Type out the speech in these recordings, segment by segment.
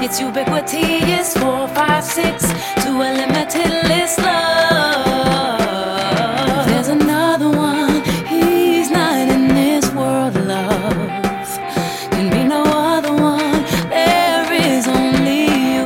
It's ubiquitous, 4, 5, 6 to a limitless love. There's another one, he's not in this world of love. Can be no other one, there is only you.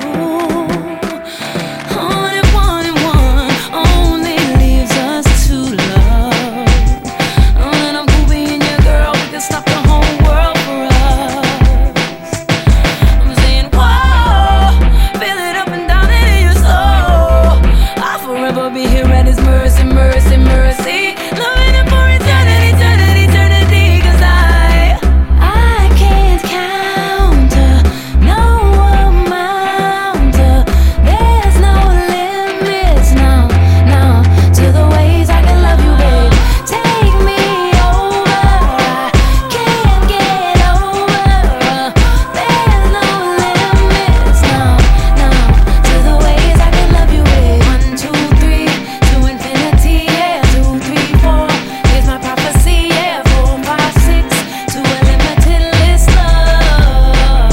Only one and one only leaves us to love. And I'm cool being your girl, we can stop the whole world for us. I'm saying, whoa, feel it up and down into your soul. I'll forever be here at His mercy, mercy, mercy. Loving Him for eternity, eternity, eternity. 'Cause I can't count no amount. There's no limits, no, no, to the ways I can love you, babe. Take me over, I can't get over. There's no limits, no, no, to the ways I can love you, babe. 1, 2, 3 to infinity, yeah. 2, 3, 4, here's my prophecy, yeah. 4, 5, 6 to a limitless love.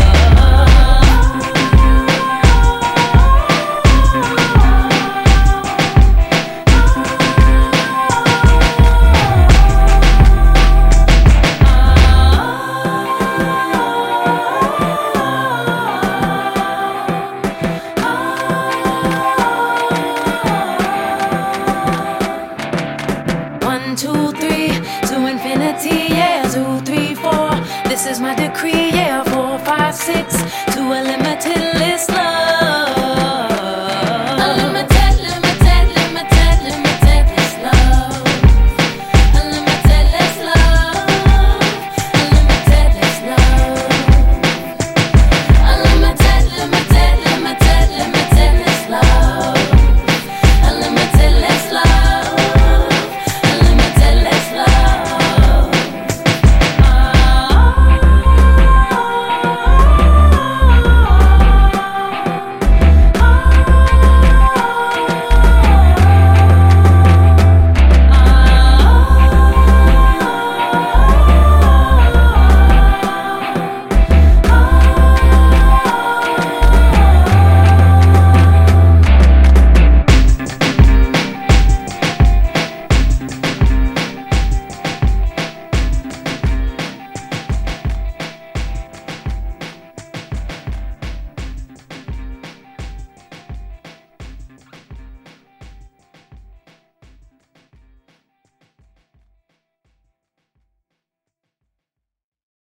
1, 2, 3 to infinity, yeah. 2, 3, 4, this is my decree, yeah. 4, 5, 6 to a limit.